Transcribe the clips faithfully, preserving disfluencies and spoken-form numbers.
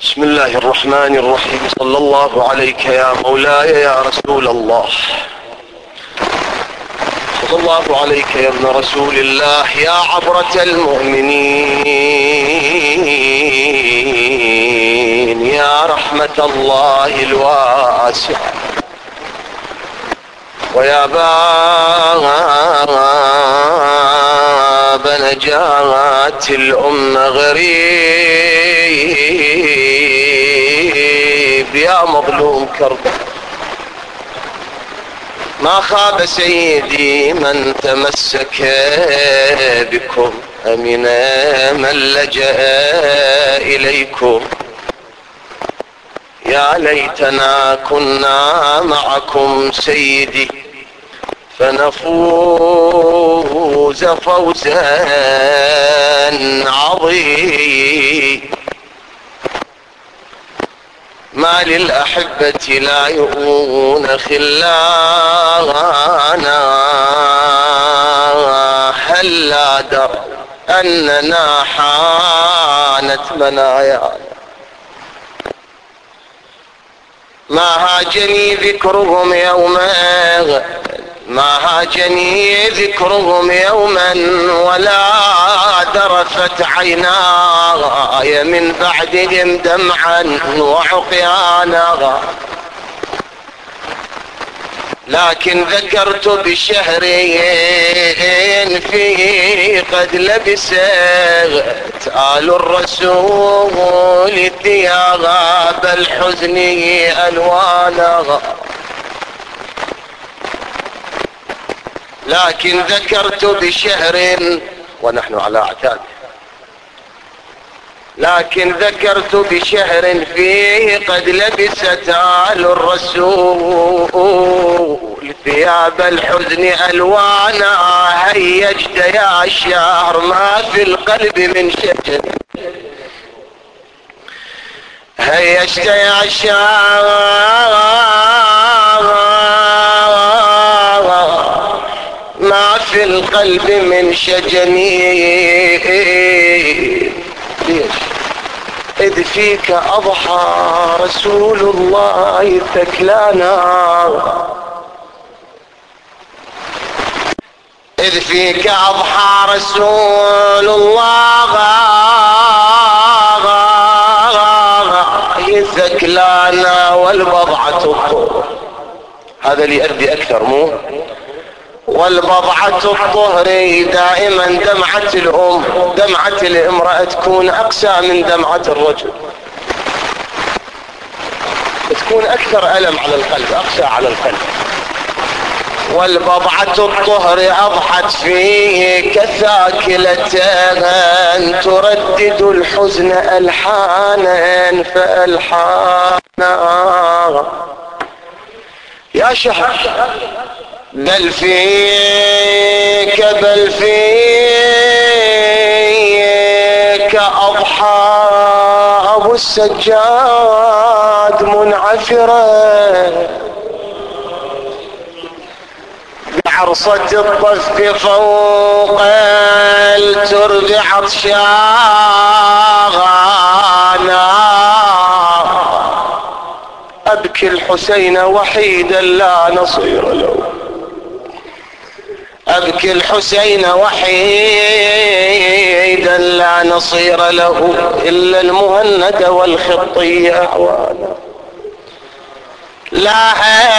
بسم الله الرحمن الرحيم. صلى الله عليك يا مولاي يا رسول الله. صلى الله عليك يا ابن رسول الله يا عبرة المؤمنين يا رحمة الله الواسعة ويا باب نجاة الأمة غريب يا مظلوم كرب. ما خاب سيدي من تمسك بكم أمن من لجأ إليكم. يا ليتنا كنا معكم سيدي فنفوز فوزا عظيما. ما للأحبة لا يؤون خلانا هلا دروا أننا حانت منايانا. ما هاجني ذكرهم يوما ما هاجني ذكرهم يوما ولا درفت عيناي من بعدهم دمعا وعقيانا. لكن ذكرت بشهرين فيه قد لبست آل الرسول ثياب الحزن ألوانا. لكن ذكرت بشهر ونحن على اعتاد لكن ذكرت بشهر فيه قد لبست آل الرسول ثياب الحزن ألوانا. هيجت يا الشهر ما في القلب من شجر هيجت يا الشهر ما في القلب من شجني. ليش إذ فيك أضحى رسول الله ثكلانا. إذ فيك أضحى رسول الله ثكلانا والبضعة الطهر. هذا اللي يؤدي أكثر مو والبضعة الطهر دائما دمعة الأم دمعة الامرأة تكون أقسى من دمعة الرجل، تكون أكثر ألم على القلب أقسى على القلب. والبضعة الطهر أضحت فيه كثاكلة تردد الحزن ألحانا فألحانا. يا شهر بل فيك بل فيك أضحى أبو السجاد منعثرا بعرصة الطف فوق الترب عطشانا. أبكي الحسين وحيدا لا نصير له أبكي الحسين وحيدا لا نصير له إلا المهند والخطي أعوانا. لا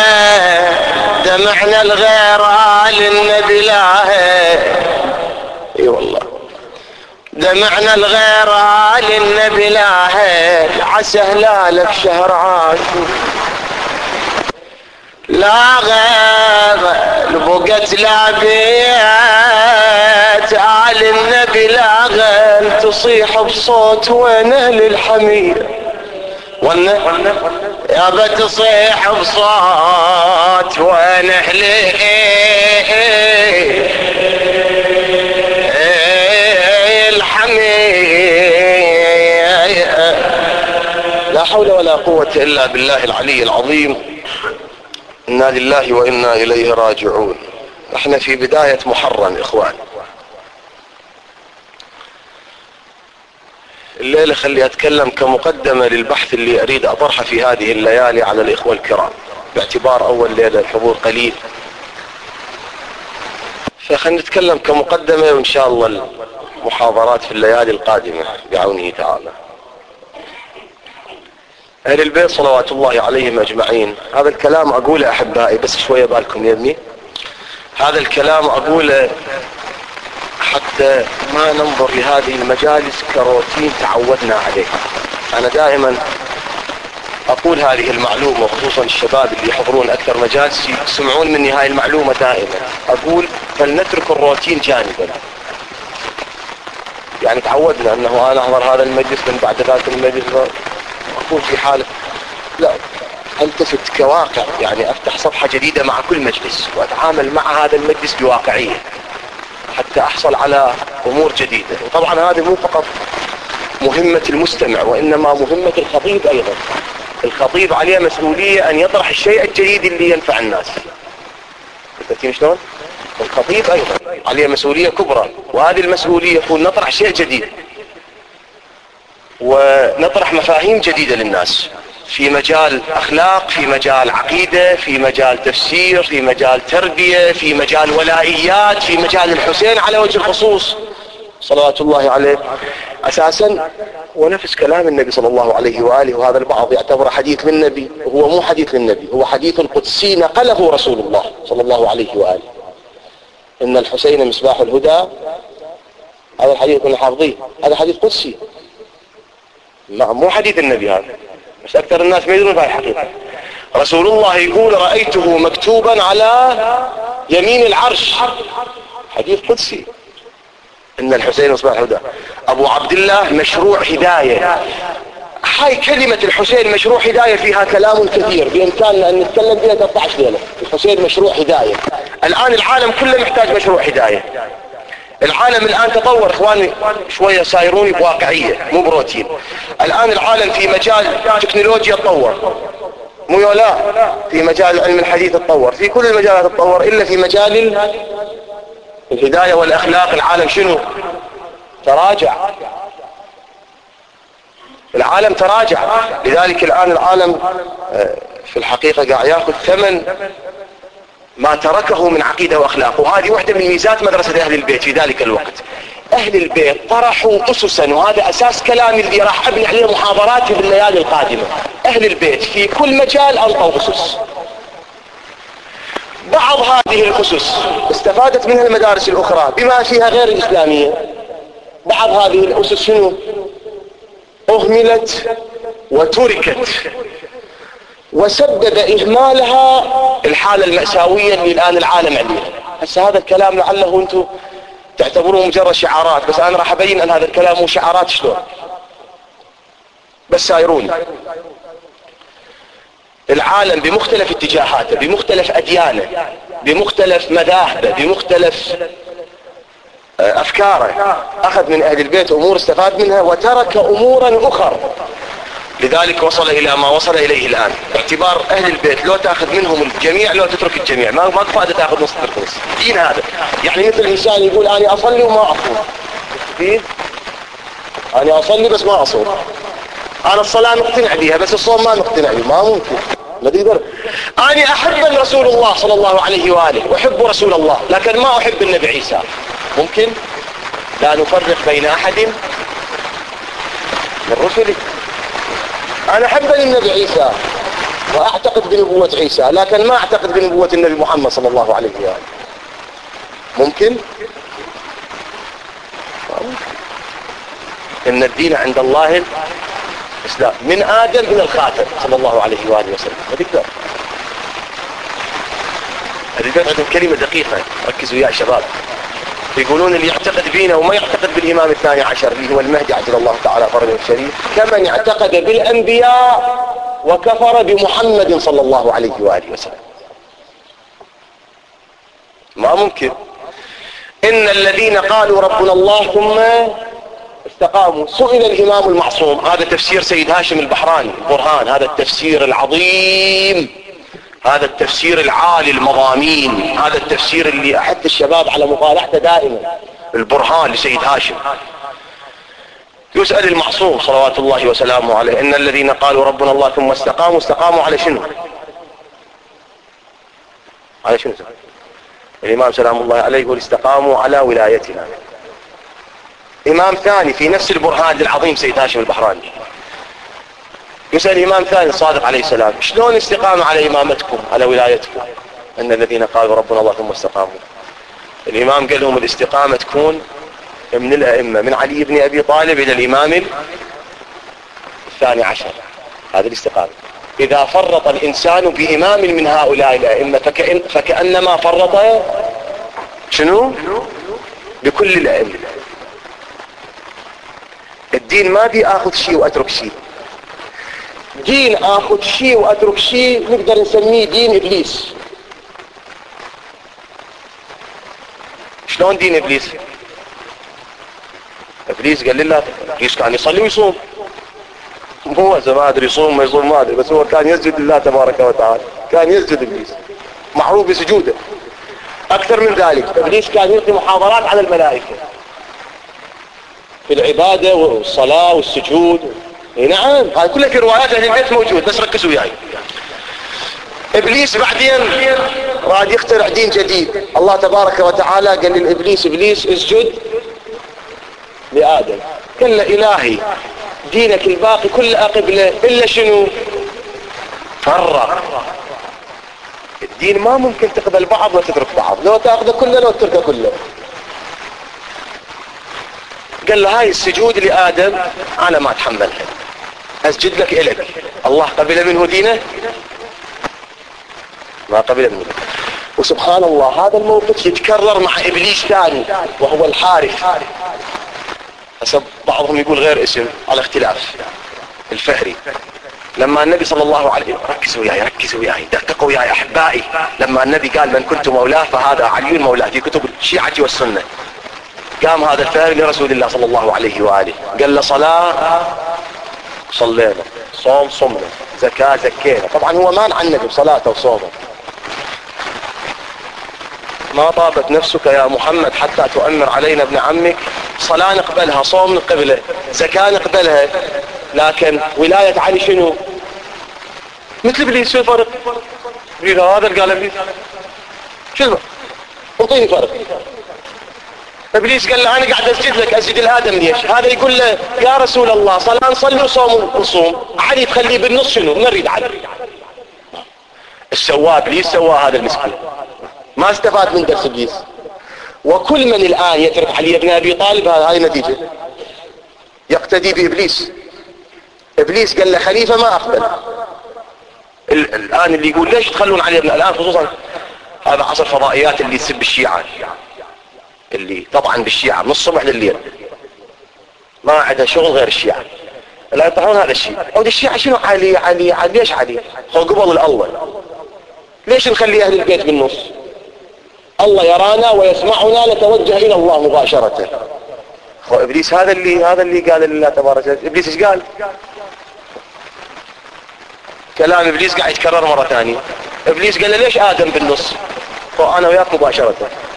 دمعنا الغير للنبي لا اي والله دمعنا الغير للنبي لا عسى هلالك شهر عاشور. لا غير بقت لا بيت آل النبي لا غير تصيح بصوت وينه للحميد وينه يا بتصيح بصوت وينه للحميد. لا حول ولا قوة إلا بالله العلي العظيم. إنا لله وإنا إليه راجعون. احنا في بداية محرم إخوان. الليلة خلي أتكلم كمقدمة للبحث اللي أريد أطرحه في هذه الليالي على الإخوة الكرام، باعتبار أول ليلة الحضور قليل، فخلنا نتكلم كمقدمة، وإن شاء الله المحاضرات في الليالي القادمة بعونه تعالى. أهل البيت صلوات الله عليهم أجمعين، هذا الكلام أقوله أحبائي، بس شوية بالكم يمي، هذا الكلام أقوله حتى ما ننظر لهذه المجالس كروتين تعودنا عليها. أنا دائما أقول هذه المعلومة، وخصوصا الشباب اللي يحضرون أكثر مجالس يسمعون مني هاي المعلومة دائما، أقول فلنترك الروتين جانبا. يعني تعودنا أنه أنا أحضر هذا المجلس من بعد ذاك المجلس، أكون في حالة لا التفت كواقع، يعني أفتح صفحة جديدة مع كل مجلس وأتعامل مع هذا المجلس بواقعية حتى أحصل على أمور جديدة. وطبعا هذه مو فقط مهمة المستمع، وإنما مهمة الخطيب أيضا. الخطيب عليه مسؤولية أن يطرح الشيء الجديد اللي ينفع الناس. تفهمين شلون؟ الخطيب أيضا عليه مسؤولية كبرى، وهذه المسؤولية يكون نطرح شيء جديد ونطرح مفاهيم جديدة للناس في مجال أخلاق، في مجال عقيدة، في مجال تفسير، في مجال تربية، في مجال ولائيات، في مجال الحسين على وجه الخصوص صلوات الله عليه أساسا، ونفس كلام النبي صلى الله عليه وآله. وهذا البعض يعتبر حديث للنبي، وهو مو حديث للنبي، هو حديث قدسي نقله رسول الله صلى الله عليه وآله. إن الحسين مصباح الهدى، هذا الحديث كنا حافظيه، هذا حديث قدسي مو حديث النبي هذا، بس أكثر الناس ما يدرون بهذه الحقيقة. رسول الله يقول رأيته مكتوبا على يمين العرش، حديث قدسي. إن الحسين مصباح الهدى. أبو عبد الله مشروع هداية. هاي كلمة الحسين مشروع هداية فيها كلام كثير، بإمكاننا أن نتكلم فيها ثلاثة عشر ليلة. الحسين مشروع هداية. الآن العالم كله محتاج مشروع هداية. العالم الآن تطور إخواني، شوية سايروني بواقعية مو بروتين. الآن العالم في مجال تكنولوجيا تطور، مو يولا، في مجال علم الحديث تطور، في كل المجالات تطور، إلا في مجال الهداية والأخلاق العالم شنو؟ تراجع. العالم تراجع. لذلك الآن العالم في الحقيقة قاعد يأخذ ثمن ما تركه من عقيدة وأخلاق. وهذه واحدة من ميزات مدرسة أهل البيت في ذلك الوقت. أهل البيت طرحوا أسسا، وهذا أساس كلامي اللي راح أبني عليه محاضراتي بالليالي القادمة. أهل البيت في كل مجال ألقوا أسس. بعض هذه الأسس استفادت منها المدارس الأخرى بما فيها غير الإسلامية. بعض هذه الأسس شنو؟ أهملت وتركت، وسبب إهمالها الحالة المأساوية اللي الآن العالم عليها. هسه هذا الكلام لعله أنتم تعتبروه مجرد شعارات، بس أنا راح أبين أن هذا الكلام مو شعارات شلون، بس سايروني. العالم بمختلف اتجاهاته، بمختلف أديانه، بمختلف مذاهبه، بمختلف أفكاره، أخذ من أهل البيت أمور استفاد منها وترك أمورا أخرى. لذلك وصل إلى ما وصل إليه الآن. باعتبار أهل البيت لو تأخذ منهم الجميع لو تترك الجميع، ما ما فائدة تأخذ نص تترك نص. دين هذا يعني مثل إنسان يقول أنا أصلي وما أصوم. أنا أصلي بس ما أصوم. أنا الصلاة نقتنع بها بس الصوم ما نقتنع به، ما ممكن. ما تقدر. أنا أحب رسول الله صلى الله عليه وآله وأحب رسول الله، لكن ما أحب النبي عيسى. ممكن؟ لا نفرق بين أحد من رسله. أنا أحب النبي عيسى وأعتقد بنبوة عيسى، لكن ما أعتقد بنبوة النبي محمد صلى الله عليه وآله. ممكن؟ إن الدين عند الله الإسلام، من آدم إلى الخاتم صلى الله عليه وآله وسلم. ما تقدر. هذه عندهم كلمة دقيقة، ركزوا يا شباب. يقولون اللي يعتقد بينا وما يعتقد بالإمام الثاني عشر اللي هو المهدي عجل الله تعالى فرجه الشريف كمن اعتقد بالأنبياء وكفر بمحمد صلى الله عليه وآله وسلم. ما ممكن. إن الذين قالوا ربنا الله ثم استقاموا. سئل الإمام المعصوم، هذا تفسير سيد هاشم البحراني البرهان، هذا التفسير العظيم، هذا التفسير العالي المضامين، هذا التفسير اللي أحد الشباب على مطالعته دائما، البرهان لسيد هاشم. يسأل المعصوم صلوات الله وسلامه عليه: إن الذين قالوا ربنا الله ثم استقاموا استقاموا على شنو؟ على شنو؟ الإمام سلام الله عليه يقول: استقاموا على ولايتنا. إمام ثاني في نفس البرهان العظيم سيد هاشم البحراني يسأل إمام ثاني الصادق عليه السلام: شلون استقاموا على إمامتكم على ولايتكم؟ أن الذين قالوا ربنا الله ثم استقاموا. الإمام قال لهم: الاستقامة تكون من الأئمة من علي بن أبي طالب إلى الإمام الثاني عشر، هذه الاستقامة. إذا فرط الإنسان بإمام من هؤلاء الأئمة فكأن فكأنما فرط شنو؟ بكل الأئمة. الدين ما بي آخذ شيء وأترك شيء. دين آخذ شيء وأترك شيء نقدر نسميه دين إبليس. شلون دين إبليس؟ إبليس قال لله، إبليس كان يصلي ويصوم، هو ما أدري يصوم ما يصوم ما أدري، بس هو كان يسجد لله تبارك وتعالى، كان يسجد إبليس معروف بسجوده. أكثر من ذلك إبليس كان يلقي محاضرات على الملائكة في العبادة والصلاة والسجود. نعم، هذا كله في روايات أهل البيت موجود، بس ركزوا وياي. إبليس بعدين راد يخترع دين جديد. الله تبارك وتعالى قال للإبليس: إبليس اسجد لآدم. قال له: إلهي دينك الباقي كله قبله إلا شنو؟ فرق. الدين ما ممكن تقبل بعض وتترك بعض، لو تأخذه كله لو تتركه كله. قال له: هاي السجود لآدم أنا ما أتحملها، أسجد لك إلك. الله قبل منه دينه؟ ما قبل منه. وسبحان الله هذا الموقف يتكرر مع إبليس ثاني وهو الحارث، حسب بعضهم يقول غير اسم على اختلاف، الفهري. لما النبي صلى الله عليه وسلم، ركزوا وياي ركزوا وياي دققوا وياي أحبائي، لما النبي قال: من كنت مولاه فهذا علي مولاه في كتب الشيعة والسنة، قام هذا الفهري لرسول الله صلى الله عليه وآله قال له: صلاة صلينا، صوم صمنا، زكاة زكينا. طبعا هو مانع النبي بصلاته وصومه. ما طابت نفسك يا محمد حتى تؤمر علينا ابن عمك. صلاة نقبلها، صوم نقبله، زكاة نقبلها، لكن ولاية علي شنو؟ مثل إبليس. شو الفرق؟ هذا قال إبليس شو الفرق؟ انطيني فرق. إبليس قال له: أنا قاعد أسجد لك، أسجد الآدم ليش؟ هذا يقول له: يا رسول الله صلاة نصلي وصوم نصوم، علي تخليه بالنص شنو؟ نريد علي. السواه إبليس، سواه هذا المسكين، ما استفاد من درس إبليس. وكل من الآن يترك علي بن أبي طالب هاي نتيجة، يقتدي بإبليس. إبليس قال له: خليفة ما أقبل. الآن اللي يقول ليش تخلون علي بن، الآن خصوصا هذا عصر فضائيات اللي تسب الشيعة، اللي طبعا بالشيعة من الصبح لليل ما عندها شغل غير الشيعة، لا يطلعون هذا الشيء. عود الشيعة شنو؟ علي علي علي ليش علي؟ هو قبل الأول، ليش نخلي أهل البيت بالنص؟ الله يرانا ويسمعنا، نتوجه إلى الله مباشرة. هو إبليس هذا اللي هذا اللي قال لله تبارك وتعالى. إبليس إيش قال؟ كلام إبليس قاعد يتكرر مرة ثانية. إبليس قال له: ليش آدم بالنص؟ هو أنا وياك مباشرة.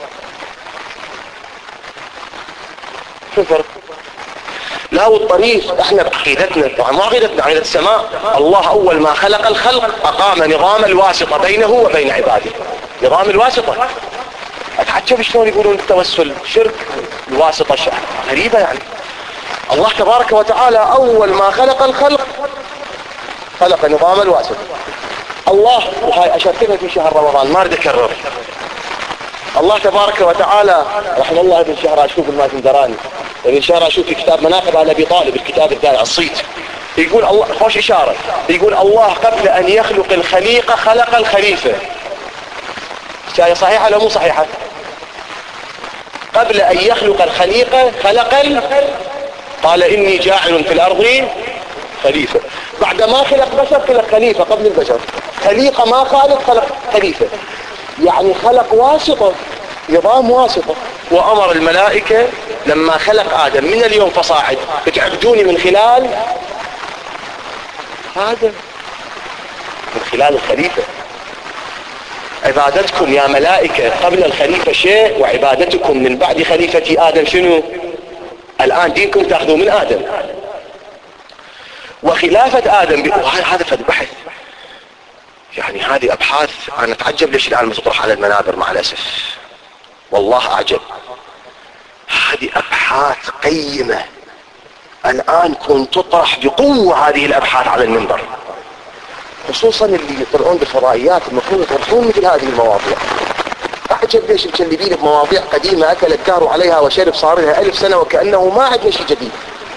شو الفرق؟ لا، والطريق احنا بعقيدتنا، طبعا ما عقيدتنا، عقيدة السماء. الله اول ما خلق الخلق اقام نظام الواسطة بينه وبين عباده، نظام الواسطة. اتعجب شلون يقولون التوسل شرك، الواسطة شرك، غريبة يعني. الله تبارك وتعالى اول ما خلق الخلق خلق نظام الواسطة. الله، وهاي اشرت لها في شهر رمضان ما اريد اكرر، الله تبارك وتعالى رحم الله ابن شهر اشوف المازندراني، ابن شهر اشوف في كتاب مناقب على ابي طالب، الكتاب الثاني الصيت، يقول الله خوش اشاره، يقول الله قبل ان يخلق الخليقه خلق الخليفه. شاية صحيحه ولا مو صحيحه؟ قبل ان يخلق الخليقه خلق ال... قال اني جاعل في الارض خليفه. بعد ما خلق بشر خلق خليفه قبل البشر، خليقه ما خالق خلق خليفه، يعني خلق واسطة، نظام واسطة. وأمر الملائكة لما خلق آدم من اليوم فصاعد بتعبدوني من خلال آدم، من خلال الخليفة. عبادتكم يا ملائكة قبل الخليفة شيء، وعبادتكم من بعد خليفة آدم شنو؟ الآن دينكم تأخذوا من آدم، خلافة آدم ب... هذا فد بحث، يعني هذه أبحاث أنا أتعجب ليش الآن ما تطرح على المنابر مع الأسف، والله أعجب. هذه أبحاث قيمة الآن كنت تطرح بقوة هذه الأبحاث على المنبر، خصوصا اللي يطلعون بالفضائيات المفروض يطرحون مثل هذه المواضيع. أعجب ليش مكلبين بمواضيع قديمة أكل الدهر عليها وشرب صار لها ألف سنة وكأنه ما عندنا شيء جديد.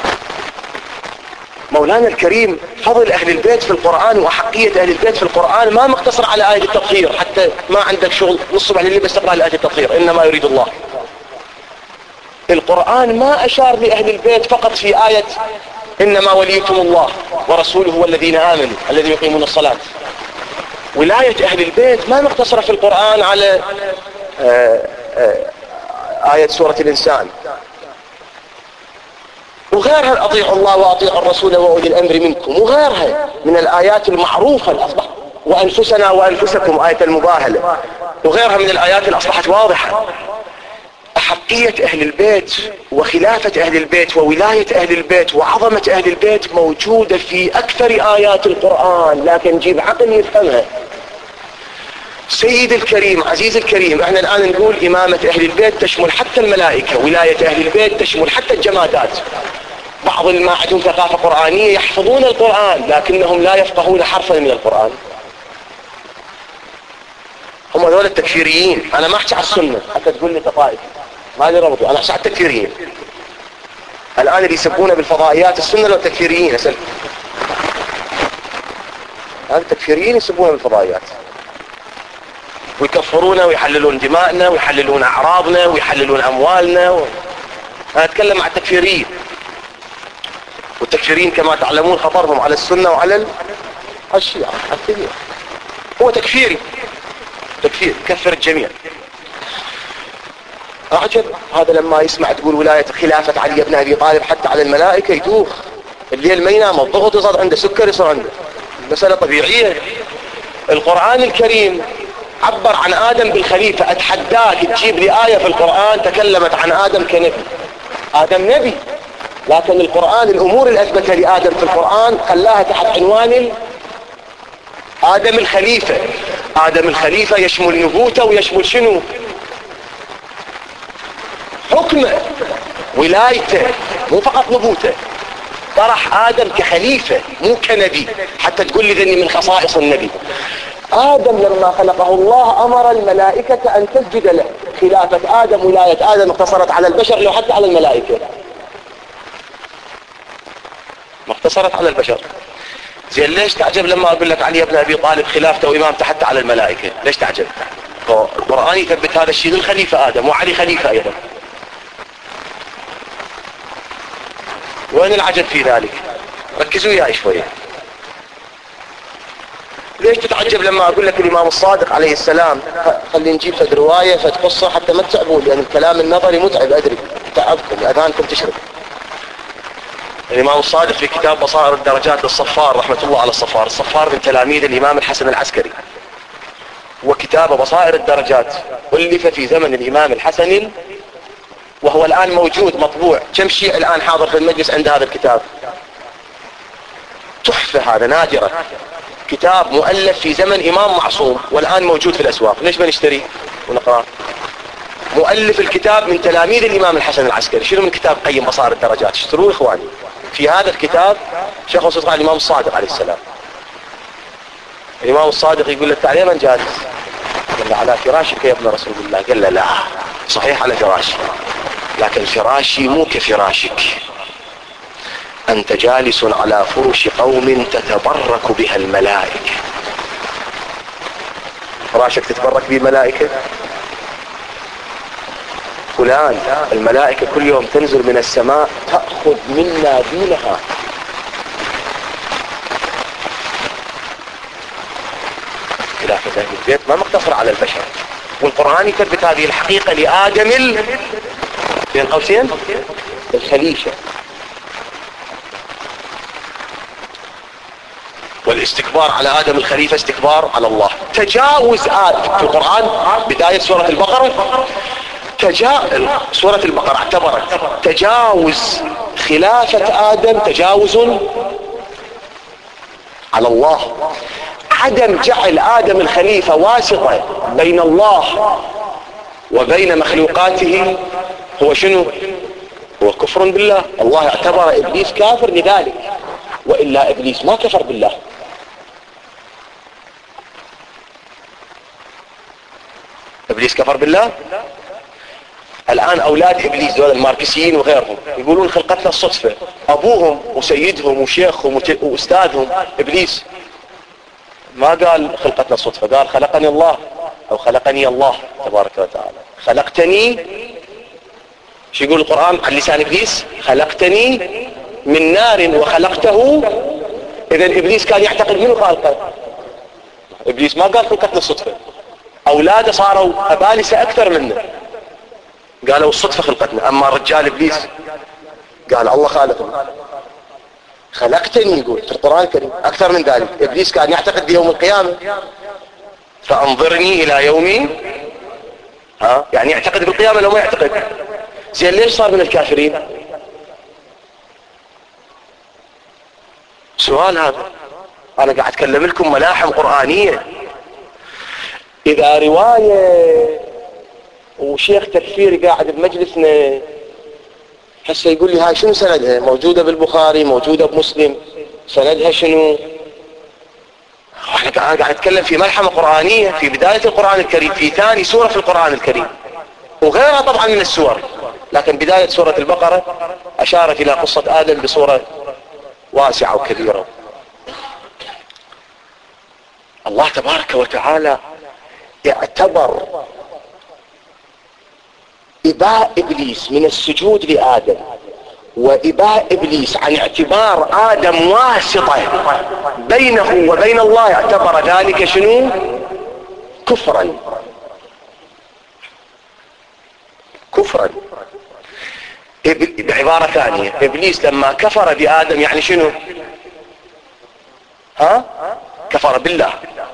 مولانا الكريم فضل أهل البيت في القرآن وأحقية أهل البيت في القرآن ما مقتصر على آية التطهير، حتى ما عندك شغل نص الصبح لليل بس تقرأ آية التطهير، إنما يريد الله. القرآن ما أشار لأهل البيت فقط في آية إنما وليكم الله ورسوله والذين آمنوا الذين يقيمون الصلاة. ولاية أهل البيت ما مقتصرة في القرآن على آآ آآ آية سورة الإنسان وغيرها، أطيعوا الله وأطيعوا الرسول وأولي الأمر منكم، وغيرها من الآيات المعروفة الأصبح، وأنفسنا وأنفسكم آية المباهلة، وغيرها من الآيات اللي أصبحت واضحة. أحقية أهل البيت وخلافة أهل البيت وولاية أهل البيت وعظمة أهل البيت موجودة في أكثر آيات القرآن، لكن جيب عقل يفهمها. سيد الكريم عزيز الكريم، احنا الآن نقول إمامة أهل البيت تشمل حتى الملائكة، ولاية أهل البيت تشمل حتى الجمادات. بعض ما عندهم ثقافة قرآنية يحفظون القرآن لكنهم لا يفقهون حرفا من القرآن. هم هذول التكفيريين. أنا ما أحكي على السنة حتى تقول لي طائفي ما لي ربطه، أنا أحكي على التكفيريين. الآن اللي يسبون بالفضائيات السنة لو التكفيريين أسأل، هذا التكفيريين يسبون بالفضائيات ويكفرونا ويحللون دماءنا ويحللون أعراضنا ويحللون أموالنا و... أنا أتكلم مع التكفيريين، والتكفيريين كما تعلمون خطرهم على السنة وعلى الشيعة الكثير. هو تكفيري، تكفير كفر الجميع. أعجب هذا لما يسمع تقول ولاية خلافة علي بن أبي طالب حتى على الملائكة يدوخ، الليل ما ينام، الضغط يصير عنده، سكر يصير عنده، مسألة طبيعية. القرآن الكريم عبر عن آدم بالخليفة. أتحداك تجيب لي آية في القرآن تكلمت عن آدم كنبي. آدم نبي، لكن القرآن الأمور اللي أثبتها لآدم في القرآن خلاها تحت عنوان آدم الخليفة. آدم الخليفة يشمل نبوته ويشمل شنو؟ حكمه، ولايته، مو فقط نبوته. طرح آدم كخليفة مو كنبي حتى تقول لي ذني من خصائص النبي. آدم لما خلقه الله أمر الملائكة أن تسجد له. خلافة آدم ولاية آدم اقتصرت على البشر لو حتى على الملائكة ما اقتصرت على البشر. زين ليش تعجب لما أقول لك علي بن أبي طالب خلافته وإمامته حتى على الملائكة؟ ليش تعجب؟ القرآن يثبت هذا الشيء للخليفة آدم وعلي خليفة أيضا. وين العجب في ذلك؟ ركزوا وياي شوية. ليش تتعجب لما أقول لك الإمام الصادق عليه السلام؟ خلي نجيب فد رواية فد قصة حتى ما تتعبون، لأن الكلام النظري متعب أدري، تعبكم أذانكم تشرب. الإمام الصادق في كتاب بصائر الدرجات للصفار رحمة الله على الصفار، الصفار من تلاميذ الإمام الحسن العسكري، وكتاب بصائر الدرجات ألف في زمن الإمام الحسن وهو الآن موجود مطبوع. كم شيء الآن حاضر في المجلس عند هذا الكتاب؟ تحفة، هذا نادرة، كتاب مؤلف في زمن إمام معصوم والآن موجود في الأسواق. ليش ما نشتري ونقرأ؟ مؤلف الكتاب من تلاميذ الإمام الحسن العسكري. شنو من كتاب قيم بصائر الدرجات؟ اشتروه إخواني. في هذا الكتاب شيخ الصدق الإمام الصادق عليه السلام. الإمام الصادق يقول له تعالى من جالس؟ قال له على فراشك يا ابن رسول الله. قال له لا، صحيح على فراشي لكن فراشي مو كفراشك، أنت جالس على فرش قوم تتبرك بها الملائكة. فراشك تتبرك به الملائكة؟ فلان الملائكة كل يوم تنزل من السماء تأخذ منا دينها. خلافة أهل البيت ما مقتصر على البشر، والقرآن يثبت هذه الحقيقة لآدم ال... بين قوسين الخليفة. والاستكبار على آدم الخليفة استكبار على الله. تجاوز آدم في القرآن بداية سورة البقرة، تجا... سورة البقرة اعتبرت تجاوز خلافة آدم تجاوز على الله. عدم جعل آدم الخليفة واسطة بين الله وبين مخلوقاته هو شنو؟ هو كفر بالله. الله اعتبر إبليس كافر لذلك، وإلا إبليس ما كفر بالله. إبليس كفر بالله؟ الآن أولاد إبليس دول الماركسيين وغيرهم يقولون خلقتنا الصدفة. أبوهم وسيدهم وشيخهم وأستاذهم إبليس ما قال خلقتنا الصدفة، قال خلقني الله أو خلقني الله تبارك وتعالى. خلقتني، شو يقول القرآن عن لسان إبليس؟ خلقتني من نار وخلقته. إذا إبليس كان يعتقد منه خالقه. إبليس ما قال خلقتنا الصدفة. أولاده صاروا أبالسة أكثر منه، قالوا الصدفة خلقتنا. أما رجال إبليس قال الله خالقنا. خلقتني يقول في القرآن الكريم. أكثر من ذلك إبليس كان يعتقد بيوم القيامة، فأنظرني إلى يوم، ها يعني يعتقد بالقيامة لو ما يعتقد. زين ليش صار من الكافرين؟ سؤال هذا. أنا قاعد أتكلم لكم ملاحم قرآنية. إذا رواية وشيخ تكفيري قاعد بمجلسنا هسه يقول لي هاي شنو سندها؟ موجودة بالبخاري، موجودة بمسلم، سندها شنو؟ احنا قاعد اتكلم في ملحمة قرآنية في بداية القرآن الكريم، في ثاني سورة في القرآن الكريم، وغيرها طبعا من السور، لكن بداية سورة البقرة اشارت الى قصة آدم بصورة واسعة وكبيرة. الله تبارك وتعالى اعتبر إباء إبليس من السجود لآدم وإباء إبليس عن اعتبار آدم واسطة بينه وبين الله، اعتبر ذلك شنو؟ كفرا. كفرا. بعبارة ثانية إبليس لما كفر بآدم يعني شنو؟ ها؟ كفر بالله.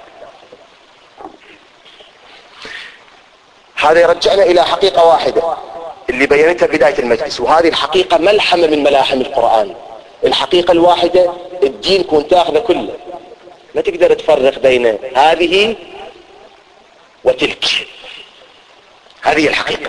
هذا يرجعنا إلى حقيقة واحدة اللي بينتها بداية المجلس، وهذه الحقيقة ملحمة من ملاحم القرآن. الحقيقة الواحدة الدين كون تاخذه كله، ما تقدر تفرق بين هذه وتلك. هذه الحقيقة.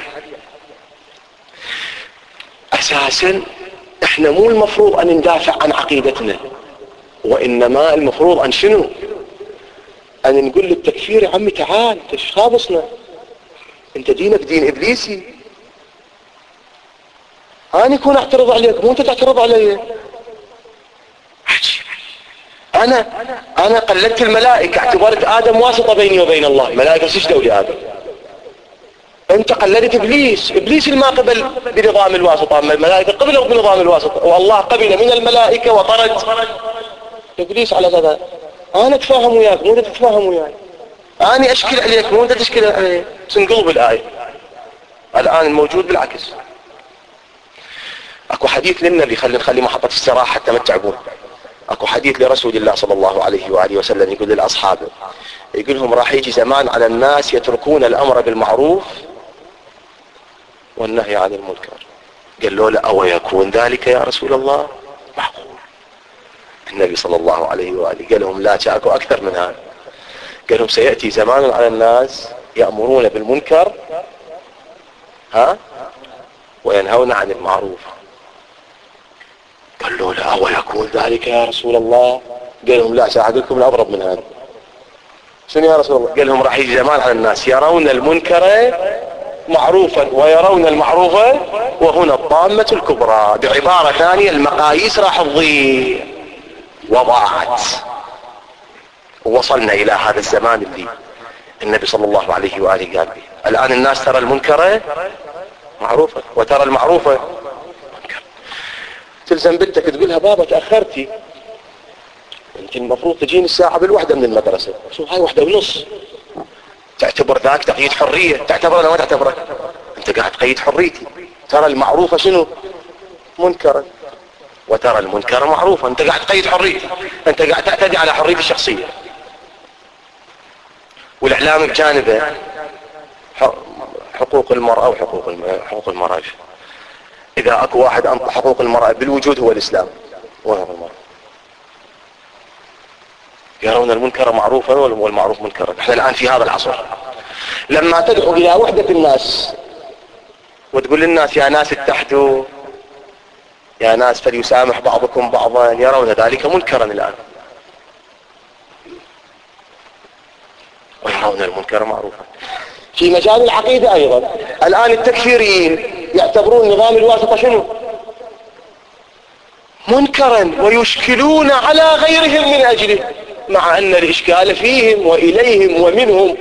أساسا احنا مو المفروض أن ندافع عن عقيدتنا، وإنما المفروض أن شنو؟ أن نقول للتكفير يا عمي تعال ايش خابصنا؟ انت دينك دين ابليسي، انا يكون اعترض عليك مو انت تعترض علي. انا انا قلدت الملائكة، اعتبرت ادم واسطة بيني وبين الله. الملائكة سجدوا لآدم. انت قلدت ابليس، ابليس اللي ما قبل بنظام الواسطة، اما الملائكة قبلوا بنظام الواسطة، والله قبل من الملائكة وطرد ابليس على هذا. انا اتفاهم وياك مو انت تتفاهم وياي، أنا أشكل عليك مو أنت تشكل علي. تنقلب الآية. الآن الموجود بالعكس. أكو حديث للنبي، خلي نخلي محطة استراحة حتى ما تتعبون. أكو حديث لرسول الله صلى الله عليه وآله وسلم يقول للأصحاب، يقول لهم راح يجي زمان على الناس يتركون الأمر بالمعروف والنهي عن المنكر. قالوا له أو يكون ذلك يا رسول الله؟ معقول. النبي صلى الله عليه وآله قال لهم لا، أكو أكثر من هذا. قال لهم سيأتي زمان على الناس يأمرون بالمنكر ها وينهون عن المعروف. قالوا له أو يكون ذلك يا رسول الله؟ قال لهم لا، سأعد لكم الأضرب من هذا. شنو يا رسول الله؟ قال لهم راح يجي زمان على الناس يرون المنكر معروفا ويرون المعروف، وهنا الطامة الكبرى. بعبارة ثانية المقاييس راح تضيع وضاعت، ووصلنا إلى هذا الزمان اللي النبي صلى الله عليه وآله قال به. الآن الناس ترى المنكر معروفة وترى المعروفة منكر. تلزم بنتك تقولها بابا تأخرتي، انت المفروض تجيني الساعة بالوحدة من المدرسة، شو هاي واحدة ونص. تعتبر ذاك تقييد حرية؟ تعتبر ولا ما تعتبره؟ انت قاعد تقيد حريتي. ترى المعروفة شنو؟ منكرا، وترى المنكر معروفا. انت قاعد تقيد حريتي، انت قاعد تعتدي على حريتي الشخصية. والاعلام بجانبه حقوق المرأة وحقوق حقوق المرأة. اذا اكو واحد انطى حقوق المرأة بالوجود هو الاسلام، وهو المرأة. يرون المنكر معروفا والمعروف منكرا. احنا الآن في هذا العصر لما تدعو إلى وحدة الناس وتقول للناس يا ناس اتحدوا، يا ناس فليسامح بعضكم بعضا، يرون ذلك منكرا الآن، ويرون المنكر معروفا. في مجال العقيدة أيضا الآن التكفيريين يعتبرون نظام الواسطة شنو؟ منكرا، ويشكلون على غيرهم من أجله، مع أن الإشكال فيهم وإليهم ومنهم.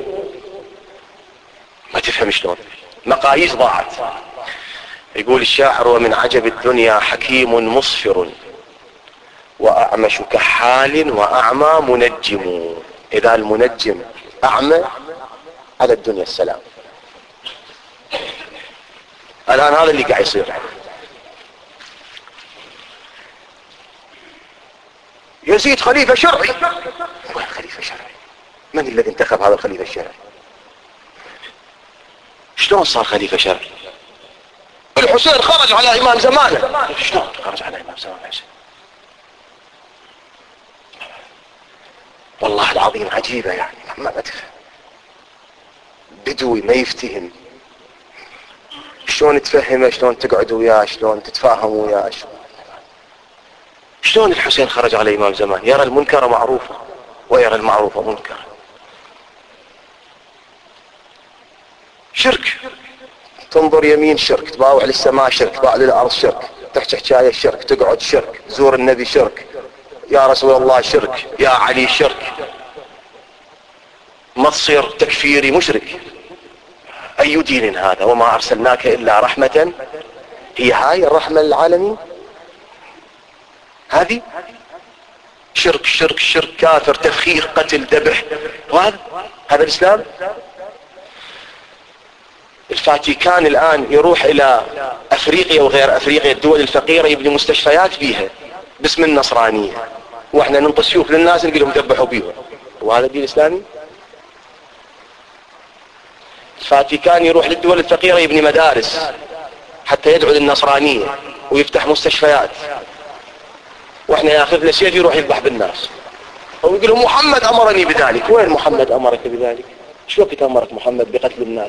ما تفهم شلون؟ مقاييس ضاعت. يقول الشاعر: ومن عجب الدنيا حكيم مصفر وأعمش كحال وأعمى منجم. إذا المنجم أعمى على الدنيا السلام. الآن هذا اللي قاعد يصير. يزيد خليفة شرعي. وين خليفة شرعي؟ من الذي انتخب هذا الخليفة الشرعي؟ شلون صار خليفة شرعي؟ الحسين خرج على إمام زمانه. شلون خرج على إمام زمانه الحسين؟ والله العظيم عجيبة يعني، ما تفهم. بدوي ما يفتهم. شلون تفهمه؟ شلون تقعد وياه؟ شلون تتفاهم وياه؟ شلون الحسين خرج على إمام زمان يرى المنكر معروفا ويرى المعروف منكرا؟ شرك. تنظر يمين شرك، تباوع للسماء شرك، تباوع للأرض شرك، تحكي حكاية شرك، تقعد شرك، تزور النبي شرك، يا رسول الله شرك، يا علي شرك. ما تصير تكفيري مشرك. أي دين هذا؟ وما أرسلناك إلا رحمة. هي هاي الرحمة للعالمين؟ هذه شرك شرك شرك، كافر، تفخير، قتل، ذبح. وهذا هذا الإسلام؟ الفاتيكان الآن يروح إلى أفريقيا وغير أفريقيا الدول الفقيرة يبني مستشفيات فيها باسم النصرانية، وإحنا ننطي سيوف للناس نقول لهم ذبحوا بيهم. وهذا دين إسلامي؟ الفاتيكان يروح للدول الفقيرة يبني مدارس حتى يدعو للنصرانية ويفتح مستشفيات، واحنا ياخذ له سيف يروح يذبح بالناس ويقول لهم محمد امرني بذلك. وين محمد امرك بذلك؟ شو وقت امرك محمد بقتل الناس؟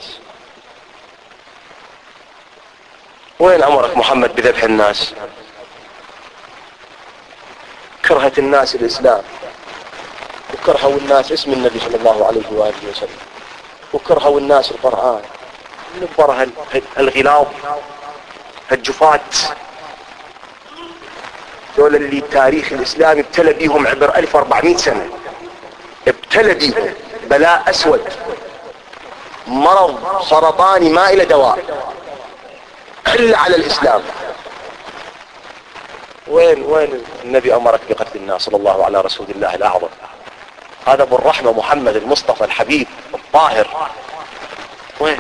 وين امرك محمد بذبح الناس؟ كرهت الناس الاسلام، وكرهوا الناس اسم النبي صلى الله عليه واله وسلم، وكرهوا الناس القرآن. نبره الغلاظ الجفات دول اللي التاريخ الإسلامي ابتلى بيهم عبر ألف وأربعمائة سنة، ابتلى بيهم بلاء أسود، مرض سرطاني ما إلى دواء، حل على الإسلام. وين وين النبي أمرك بقتل الناس؟ صلى الله على رسول الله الأعظم. هذا ابو الرحمة محمد المصطفى الحبيب الطاهر. وين؟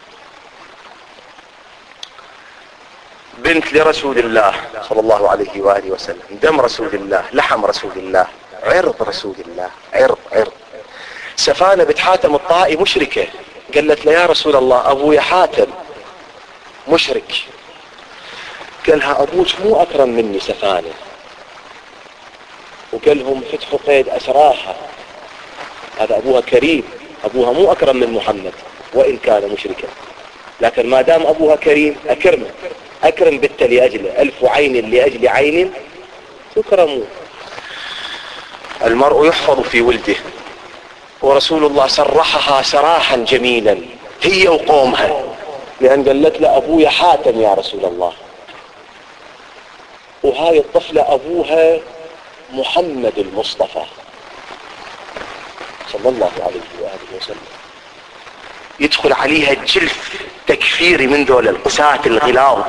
بنت لرسول الله صلى الله عليه وآله وسلم، دم رسول الله، لحم رسول الله، عرض رسول الله، عرض عرض. سفانة بنت حاتم الطائي مشركة، قالت له يا رسول الله أبوي حاتم مشرك. قالها أبوك مو أكرم مني سفانة، وقال لهم فتحوا قيد أسراها، هذا أبوها كريم، أبوها مو أكرم من محمد وإن كان مشركا، لكن ما دام أبوها كريم أكرمه، أكرم بنت لأجله، ألف عين لأجل عين تكرموا. المرء يحفظ في ولده، ورسول الله سرحها سراحا جميلا هي وقومها، لأن قالت له أبويا حاتم يا رسول الله، وهاي الطفلة أبوها محمد المصطفى صلى الله عليه وآله وسلم. يدخل عليها جلف تكفيري من دول القساة الغلاظ،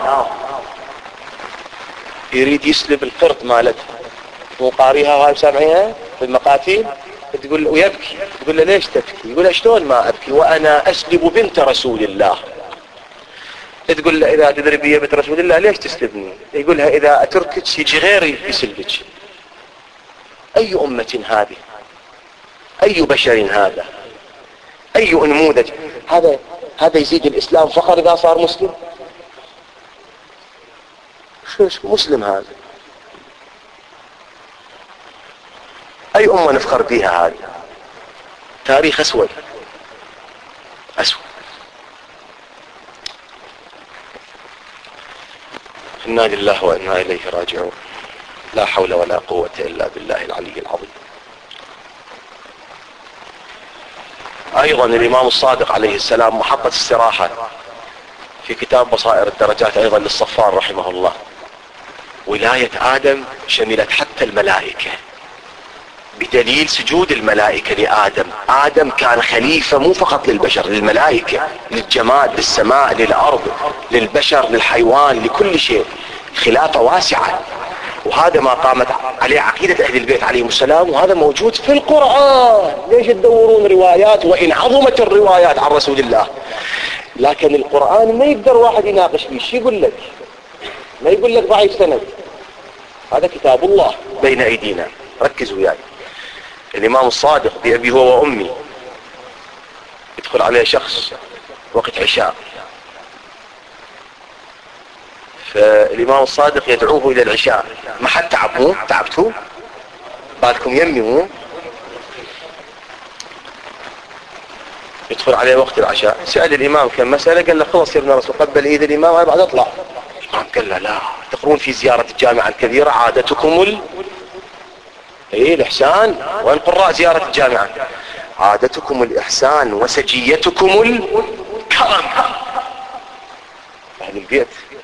يريد يسلب القرط مالتها، وقاريها وهاي سامعيها في المقاتيل، تقول ويبكي، تقول له ليش تبكي؟ يقول له شلون ما أبكي وأنا أسلب بنت رسول الله. تقول له إذا تدري بي بنت رسول الله ليش تسلبني؟ يقول لها إذا أتركك يجي غيري يسلبك. أي أمة هذه؟ أي بشر هذا؟ أي نموذج هذا؟ هذا يزيد الإسلام فخر إذا صار مسلم؟ شو مسلم هذا؟ اي امة نفخر بيها هذه؟ تاريخ اسود اسود. انا لله وانا اليه راجعون. لا حول ولا قوة الا بالله العلي العظيم. ايضا الامام الصادق عليه السلام محطة استراحة في كتاب بصائر الدرجات ايضا للصفار رحمه الله. ولاية ادم شملت حتى الملائكة بدليل سجود الملائكة لآدم. آدم كان خليفة مو فقط للبشر، للملائكة، للجماد، للسماء، للأرض، للبشر، للحيوان، لكل شيء. خلافة واسعة، وهذا ما قامت عليه عقيدة أهل البيت عليهم السلام، وهذا موجود في القرآن. ليش تدورون روايات وإن عظمت الروايات عن رسول الله؟ لكن القرآن ما يقدر واحد يناقش فيه. شو يقول لك؟ ما يقول لك ضعيف سند. هذا كتاب الله بين أيدينا. ركزوا وياي. الإمام الصادق بأبي هو وأمي يدخل عليه شخص وقت عشاء، فالإمام الصادق يدعوه إلى العشاء. ما حد تعب مو تعبتوا بالكم يمي مو. يدخل عليه وقت العشاء، سأل الإمام كم مسألة، قال له خلص يا ابن رسول قبل إيد الإمام أنا بعد أطلع. الإمام قال له لا، تقرون في زيارة الجامعة الكبيرة عادتكم ال ايه الإحسان، وين قراء زيارة الجامعة؟ عادتكم الإحسان وسجيتكم الكرم. أهل البيت.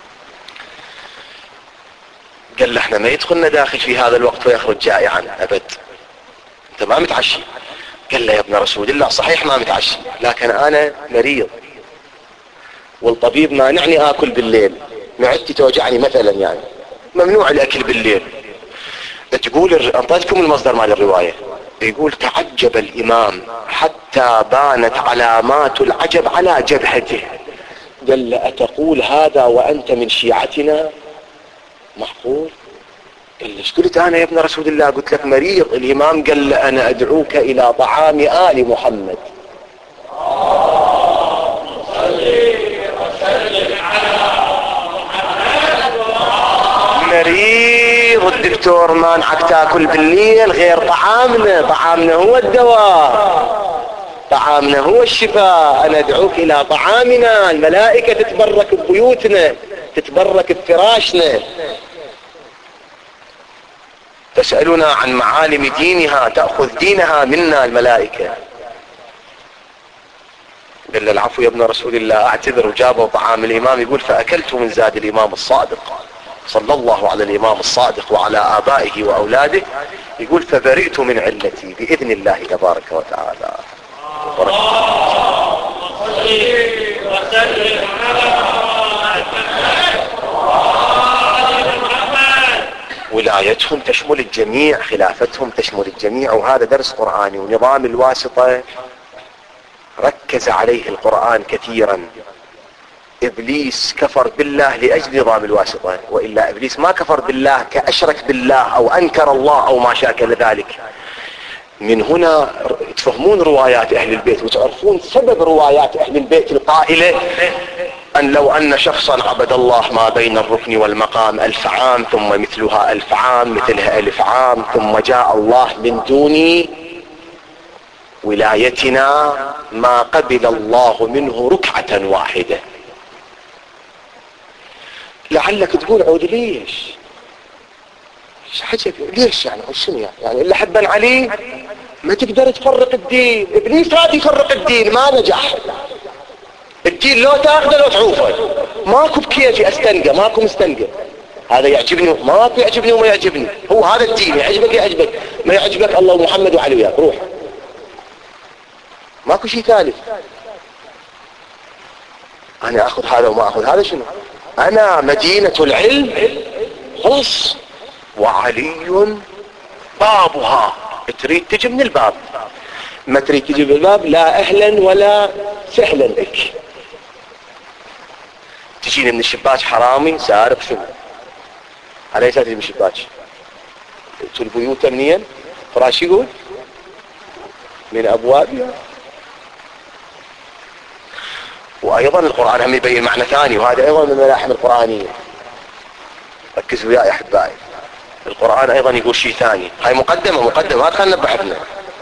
قال له احنا ما يدخلنا داخل في هذا الوقت ويخرج جائعا أبد. انت ما متعشي. قال له يا ابن رسول الله صحيح ما متعشي، لكن أنا مريض والطبيب مانعني آكل بالليل، معدتي توجعني مثلا، يعني ممنوع الأكل بالليل. تقول أعطيتكم المصدر مال الرواية. يقول تعجب الإمام حتى بانت علامات العجب على جبهته. قال له أتقول هذا وأنت من شيعتنا؟ معقول؟ قال له ايش قلت أنا يا ابن رسول الله؟ قلت لك مريض. الإمام قال له أنا أدعوك إلى طعام آل محمد. مريض الدكتور مانعك تاكل بالليل غير طعامنا. طعامنا هو الدواء، طعامنا هو الشفاء. انا ادعوك الى طعامنا. الملائكة تتبرك ببيوتنا، تتبرك بفراشنا، تسألنا عن معالم دينها، تأخذ دينها منا الملائكة. قال له العفو يا ابن رسول الله اعتذر. وجابوا طعام الإمام. يقول فأكلت من زاد الإمام الصادق صلى الله على الإمام الصادق وعلى آبائه وأولاده. يقول فبرئت من علتي بإذن الله تبارك وتعالى. ولايتهم تشمل الجميع، خلافتهم تشمل الجميع. وهذا درس قرآني. ونظام الواسطة ركز عليه القرآن كثيرا. إبليس كفر بالله لأجل نظام الواسطة، وإلا إبليس ما كفر بالله كأشرك بالله أو أنكر الله أو ما شاكل ذلك. من هنا تفهمون روايات أهل البيت وتعرفون سبب روايات أهل البيت القائلة أن لو أن شخصا عبد الله ما بين الركن والمقام ألف عام ثم مثلها ألف عام مثلها ألف عام ثم جاء الله من دون ولايتنا ما قبل الله منه ركعة واحدة. لعلك تقول عود ليش؟ عجب ليش يعني؟ شنو يعني؟ يعني اللي حبا عليه ما تقدر تفرق الدين. ابليس هذا يفرق الدين ما نجح. الدين لو تاخذه لو تعوفه. ماكو بكيفي استنقى، ماكو مستنقى. هذا يعجبني ماكو يعجبني وما يعجبني. هو هذا الدين يعجبك يعجبك، ما يعجبك الله ومحمد وعلي وياك روح. ماكو شيء ثالث. انا اخذ هذا وما اخذ هذا. شنو انا؟ مدينة العلم خلاص، وعلي بابها. تريد تجي من الباب، ما تريد تجي من الباب لا اهلا ولا سهلا بك. تجيني من الشباك حرامي سارق شنو؟ على ايش تجي من الشباك؟ البيوت منين؟ فراش يقول من ابوابها. وايضا القرآن هم يبين معنى ثاني، وهذا ايضا من الملاحم القرآنية. ركزوا وياي يا احبائي. القرآن ايضا يقول شيء ثاني. هاي مقدمة مقدمة ما خلنا بحثنا.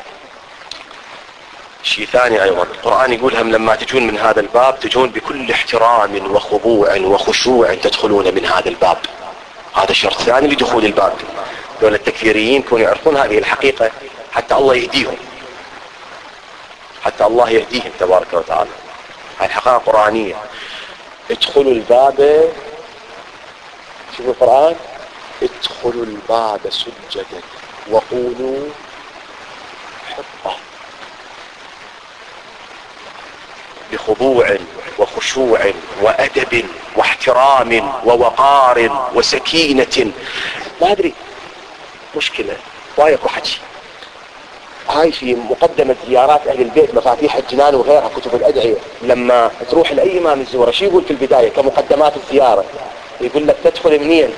شيء ثاني ايضا القرآن يقول هم لما تجون من هذا الباب تجون بكل احترام وخضوع وخشوع تدخلون من هذا الباب. هذا شرط ثاني لدخول الباب. دول التكفيريين كانوا يعرفون هذه الحقيقة حتى الله يهديهم، حتى الله يهديهم تبارك وتعالى. هاي حقائق قرآنية. ادخلوا الباب، شوفوا القرآن، ادخلوا الباب سجدا وقولوا حطة، بخضوع وخشوع وأدب واحترام ووقار وسكينة. ما أدري مشكلة ضايق وحكي. هاي في مقدمة زيارات أهل البيت مفاتيح الجنان وغيرها كتب الأدعية، لما تروح لأي إمام الزورة شو يقول في البداية كمقدمات الزيارة؟ يقول لك تدخل منين؟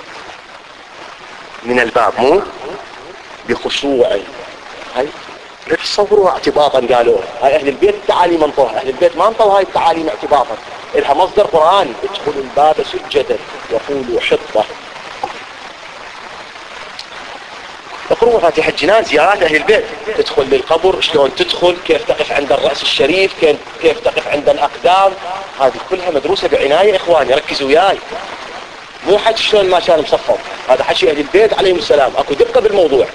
من الباب، مو بخشوع. هاي لا تصوروا اعتباطا قالوها. هاي أهل البيت التعاليم انطوها، أهل البيت ما انطوا هاي التعاليم اعتباطا، إلها مصدر قرآني. ادخلوا الباب سجدا وقولوا حطة. اقروا مفاتيح الجنان زيارات أهل البيت، تدخل للقبر شلون تدخل، كيف تقف عند الرأس الشريف، كيف تقف عند الأقدام. هذه كلها مدروسة بعناية إخواني، ركزوا وياي. مو حكي شلون ما كان مصفر، هذا حكي أهل البيت عليهم السلام، اكو دقة بالموضوع.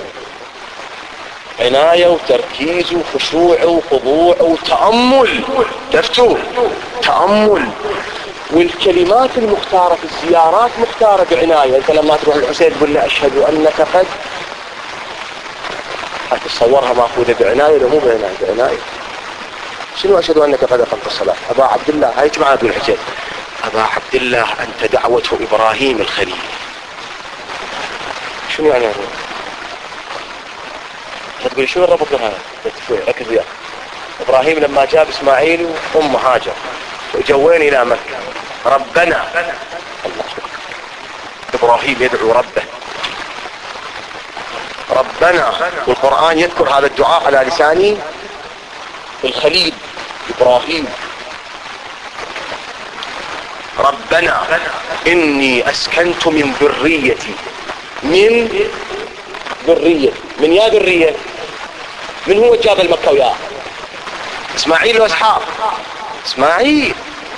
عناية وتركيز وخشوع وخضوع وتأمل. تفتوا تأمل. والكلمات المختارة في الزيارات مختارة بعناية. انت لما تروح الحسين تقول له اشهد انك قد، هتصورها ماخوذة بعناية ولا مو بعناية؟ بعناية. شنو اشهد انك قد اقمت الصلاة؟ ابا عبد الله، هاي جماعة تقول الحسين ابا عبد الله انت دعوة ابراهيم الخليل. شنو يعني هذا؟ تقول شنو الربط بين هذا؟ ركز وياه. ابراهيم لما جاب اسماعيل وام هاجر وجوين الى مكة، ربنا، الله ابراهيم يدعو ربه ربنا، والقرآن يذكر هذا الدعاء على لسان الخليل إبراهيم. ربنا إني أسكنت من ذريتي، من ذريتي، من يا ذرية، من هو جاب المكة وياه؟ إسماعيل وإسحاق. إسماعيل.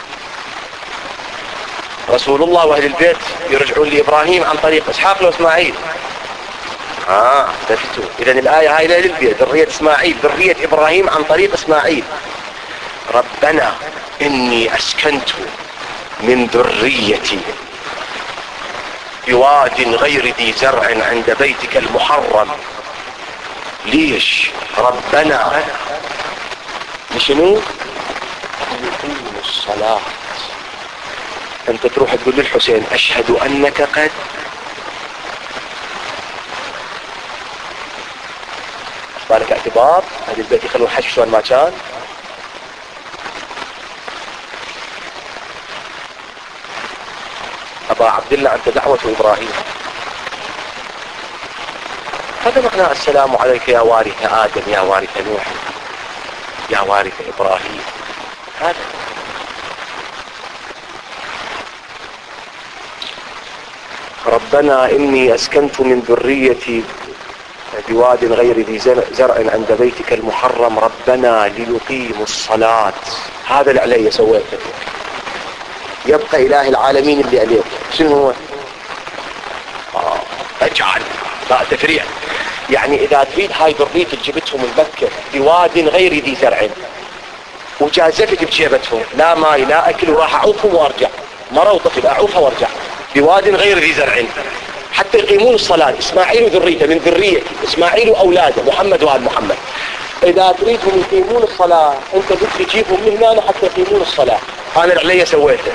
رسول الله وأهل البيت يرجعون لإبراهيم عن طريق إسحاق وإسماعيل. آه تفتوا. إذن الآية هاي لأهل البيت، ذرية إسماعيل، ذرية إبراهيم عن طريق إسماعيل. ربنا إني أسكنت من ذريتي بواد غير ذي زرع عند بيتك المحرم. ليش؟ ربنا لشنو؟ يقيم الصلاة. أنت تروح تقول للحسين أشهد أنك قد، بالك اعتبار هذه البيت يخلون حش شلون ما كان. أبا عبد الله أنت دعوة إبراهيم. هذا معنى السلام عليك يا وارث آدم يا وارث نوح يا وارث إبراهيم. هذا ربنا إني أسكنت من ذريتي بواد غير ذي زرع عند بيتك المحرم ربنا ليقيموا الصلاة. هذا اللي علي سويته. يبقى إله العالمين اللي عليك شنو هو؟ آه. اجعل لا تفريع. يعني إذا تريد هاي ذريتك جبتهم المكة بواد غير ذي زرع وجازفتك بجيبتهم، لا ماي لا أكل وراح أعوفهم وأرجع، مرة وطفل أعوفها وأرجع بواد غير ذي زرع حتى يقيمون الصلاة. إسماعيل وذريته من ذرية إسماعيل وأولاده محمد وآل محمد. إذا تريدهم يقيمون الصلاة أنت بدك تجيبهم من هنا حتى يقيمون الصلاة. أنا اللي سويته.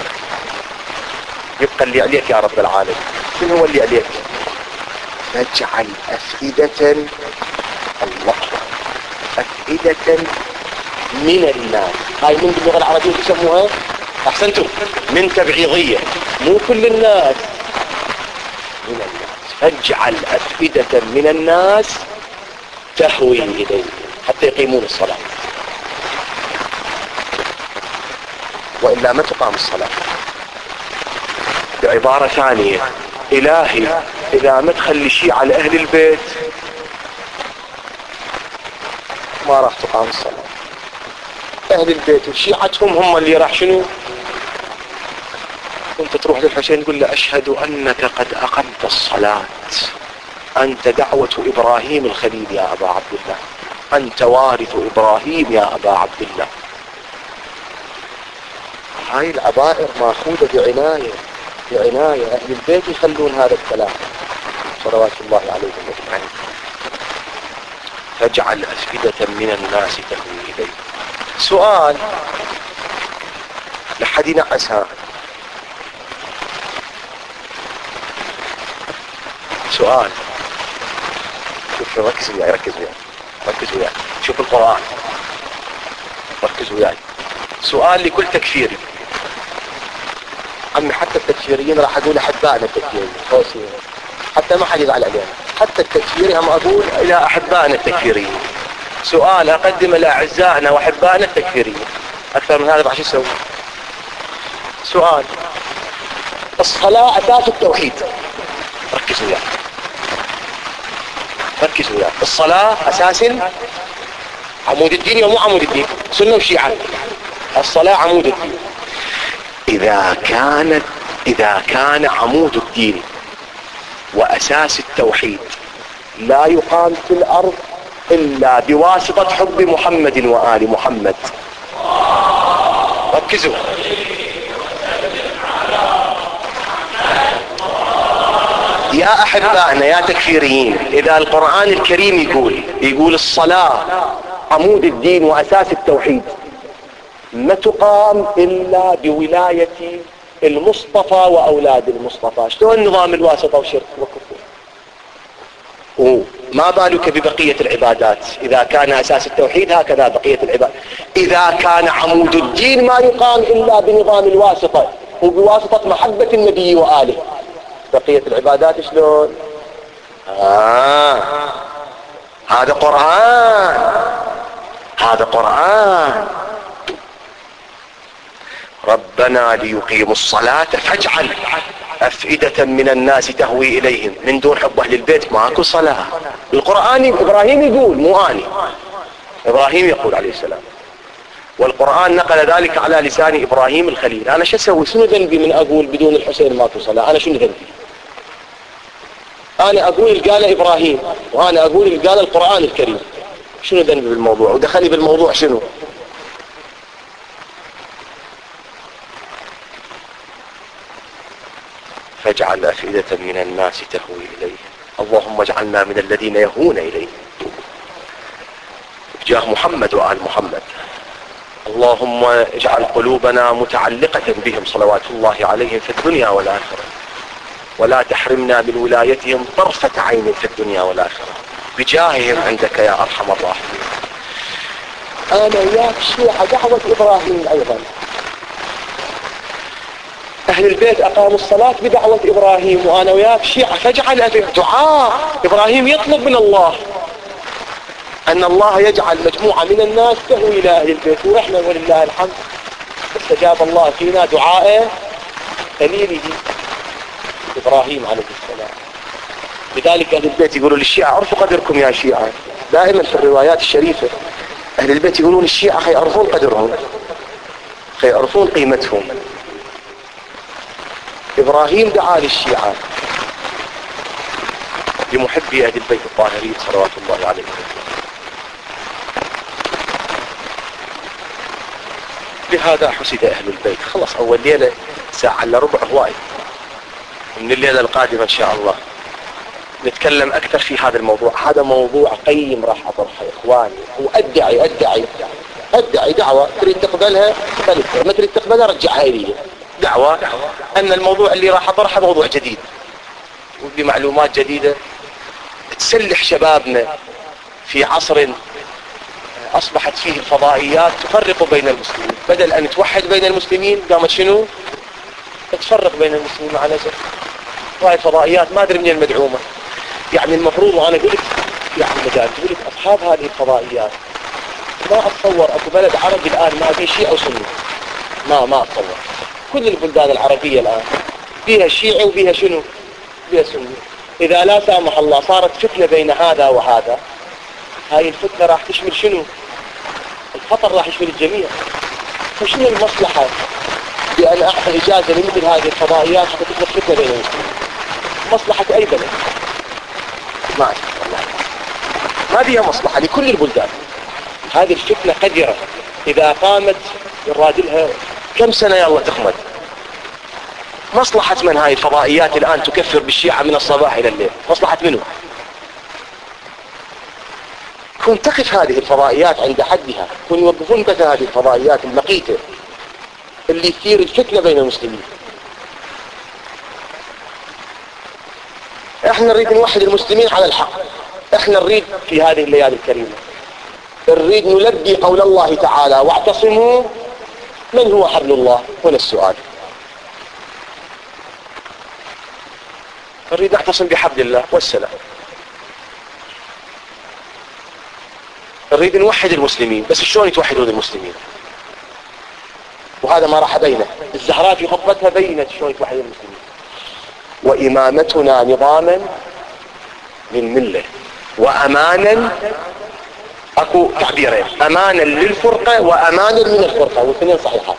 يبقى اللي عليك يا رب العالمين. شنو هو اللي عليك؟ فاجعل أفئدة، الله، أفئدة من الناس. هاي من باللغة العربية يسموها، أحسنتم، من تبعيضية، مو كل الناس، من الناس. فاجعل أفئدة من الناس تهوي إليه حتى يقيمون الصلاة، وإلا ما تقام الصلاة. بعبارة ثانية، إلهي اذا ما تخلي الشيعة لاهل البيت ما راح تقام الصلاة. اهل البيت وشيعتهم هم اللي راح شنو؟ وانت تروح للحسين تقول له اشهد انك قد اقمت الصلاة، انت دعوة ابراهيم الخليل يا ابا عبد الله، انت وارث ابراهيم يا ابا عبد الله. هاي العبائر ماخوذة بعناية بعناية. اهل البيت يخلون هذا الكلام صلوات الله عليهم اجمعين. فاجعل افئدة من الناس تهوي اليه. سؤال لحد ينعسها. سؤال، شوف ركز وياي ركز وياي ركز وياي شوف القرآن، ركز وياي. سؤال لكل تكفيري. عمي حتى التكفيريين راح اقول احبائنا التكفيريين حتى ما حد يزعل علينا، حتى التكفيري هم اقول الى احبائنا التكفيريين. سؤال اقدم الى اعزائنا واحبائنا التكفيريين، اكثر من هذا بعد شو اسوي؟ سؤال، الصلاة اساس التوحيد. ركز وياي ركز وياي. الصلاة اساس عمود الدين ومو عمود الدين، سنة وشيعة. الصلاة عمود الدين. اذا كانت اذا كان عمود الدين واساس التوحيد لا يقام في الارض الا بواسطة حب محمد وآل محمد. ركزوا. يا احبائنا يا تكفيريين، اذا القرآن الكريم يقول يقول الصلاة عمود الدين واساس التوحيد ما تقام الا بولاية المصطفى واولاد المصطفى، شلون نظام الواسطة وشرك وكفر؟ وما بالك ببقية العبادات؟ اذا كان اساس التوحيد هكذا بقية العبادات. اذا كان عمود الدين ما يقام الا بنظام الواسطة وبواسطة محبة النبي وآله، بقية العبادات شلون؟ آه. هذا قرآن، هذا قرآن. ربنا ليقيموا الصلاة فاجعل أفئدة من الناس تهوي إليهم. من دون حب أهل البيت ماكو صلاة. القرآن إبراهيم يقول مو أني، إبراهيم يقول عليه السلام، والقرآن نقل ذلك على لسان إبراهيم الخليل. أنا شو أسوي؟ شنو ذنبي من أقول بدون الحسين ماكو صلاة؟ أنا شنو ذنبي؟ أنا أقول اللي قال إبراهيم وأنا أقول اللي قال القرآن الكريم. شنو ذنبي بالموضوع؟ ودخلي بالموضوع شنو؟ فاجعل أفئدة من الناس تهوي إليه. اللهم اجعلنا من الذين يهون إليه بجاه محمد وآل محمد. اللهم اجعل قلوبنا متعلقة بهم صلوات الله عليهم في الدنيا والآخرة، ولا تحرمنا من ولايتهم طرفة عين في الدنيا والآخرة بجاههم عندك يا أرحم الراحمين. أنا وياك شيعة دعوة إبراهيم أيضا. أهل البيت أقاموا الصلاة بدعوة إبراهيم، وأنا وياك شيعة فاجعل دعاء إبراهيم يطلب من الله أن الله يجعل مجموعة من الناس تهوي إلى أهل البيت، ونحن ولله الحمد استجاب الله فينا دعاء خليله إبراهيم عليه السلام. لذلك أهل البيت يقولوا للشيعة عرفوا قدركم يا شيعة. دائما في الروايات الشريفة أهل البيت يقولون الشيعة خي يعرفون قدرهم، خي يعرفون قيمتهم. إبراهيم دعا للشيعة لمحبي أهل البيت الطاهرين صلوات الله عليهم. لهذا حسد أهل البيت. خلص أول ليلة ساعة إلا ربع هواي، من الليلة القادمة إن شاء الله نتكلم أكثر في هذا الموضوع. هذا موضوع قيم راح أطرحه يا إخواني، وأدعي أدعي أدعي دعوة تريد تقبلها قبلتها، ما تريد تقبلها رجعها إلي. دعوة أن الموضوع اللي راح أطرحه موضوع جديد وبمعلومات جديدة تسلح شبابنا في عصر أصبحت فيه الفضائيات تفرق بين المسلمين، بدل أن توحد بين المسلمين قامت شنو؟ تفرق بين المسلمين. مع الأسف هاي الفضائيات ما أدري من المدعومة. يعني المفروض وأنا قلت يعني مجال قلت أصحاب هذه الفضائيات ما أتصور أكو بلد عربي الآن ما فيه شيعة وسني، ما ما أتصور. كل البلدان العربية الآن فيها شيعة وفيها شنو؟ فيها سني. إذا لا سامح الله صارت فتنة بين هذا وهذا، هاي الفتنة راح تشمل شنو؟ الخطر راح يشمل الجميع. فشنو المصلحة بأن أعطي إجازة لمثل هذه الفضائيات حتى تخلق فتنة بين المسلمين؟ مصلحة أي بلد؟ ما أعرف والله، ما فيها مصلحة لكل البلدان. هذه الفتنة قدرة إذا قامت يرادلها كم سنة يلا تخمد. مصلحة من هاي الفضائيات الآن تكفر بالشيعة من الصباح إلى الليل؟ مصلحة منه؟ كن تقف هذه الفضائيات عند حدها، كن يوقفون بث هذه الفضائيات المقيتة اللي تثير الفتنة بين المسلمين. احنا نريد نوحد المسلمين على الحق، احنا نريد في هذه الليالي الكريمة نريد نلبي قول الله تعالى واعتصموا. من هو حبل الله؟ هنا السؤال. نريد نعتصم بحبل الله والسلام، نريد نوحد المسلمين، بس شلون يتوحدون المسلمين؟ وهذا ما راح بينه. الزهراء في خطبتها بينت شلون يتوحد المسلمين. وإمامتنا نظاما للملة وأمانا، اكو تعبيرين، امانا للفرقة وامانا من الفرقة، والاثنين صحيحات.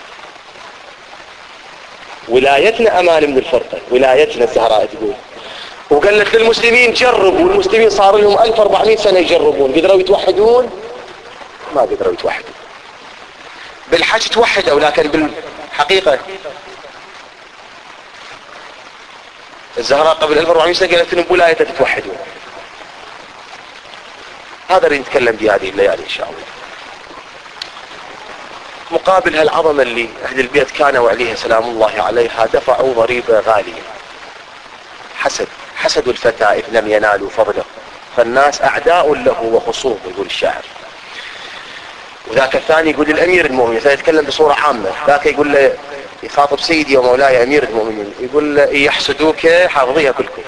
ولايتنا امان من الفرقة، ولايتنا الزهراء تقول. وقالت للمسلمين جربوا، والمسلمين صار لهم ألف وأربعمائة سنة يجربون، قدروا يتوحدون؟ ما قدروا يتوحدون. بالحج توحدوا، لكن بالحقيقة الزهراء قبل ألف وأربعمائة سنة قالت لهم ولايتها تتوحدون. هذا اللي نتكلم بهذه الليالي ان شاء الله. مقابل هالعظمة اللي اهل البيت كانوا عليها سلام الله عليها دفعوا ضريبة غالية. حسد، حسد الفتى إذ لم ينالوا فضله، فالناس أعداء له وخصوم، يقول الشاعر. وذاك الثاني يقول الأمير المؤمنين، يتكلم بصورة عامة، ذاك يقول له يخاطب سيدي ومولاي أمير المؤمنين، يقول له يحسدوك حافظيها كلكم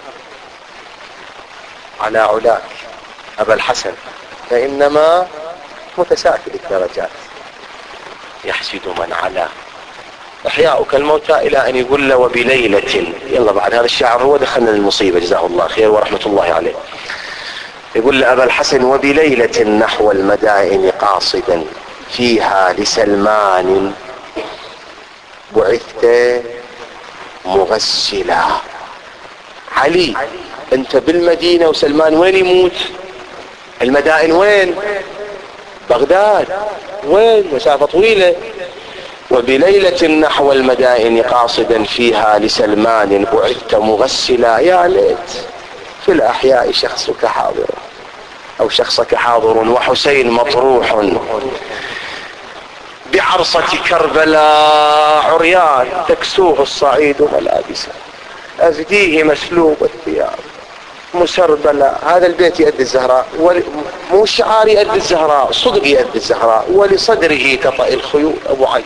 على علاك أبا الحسن فإنما متساكل الدرجات، يحسد من علاه أحياؤك الموتى، إلى أن يقول له وبليلة. يلا بعد هذا الشاعر هو دخلنا للمصيبة جزاه الله خير ورحمة الله عليه. يقول له أبا الحسن وبليلة نحو المدائن قاصدا فيها لسلمان بعثت مغسلا. علي أنت بالمدينة وسلمان وين يموت؟ المدائن وين؟ بغداد، وين؟ مسافة طويلة. وبليلة نحو المدائن قاصدا فيها لسلمان بعثت مغسلا. يا ليت في الأحياء شخصك حاضر أو شخصك حاضر وحسين مطروح بعرصة كربلاء عريان تكسوه الصعيد ملابسا أفديه مسلوب الثياب مسربلا. هذا البيت يؤدي الزهراء، مو شعار يؤدي الزهراء، صدق يؤدي الزهراء. ولصدره تطأ الخيول أبو علي،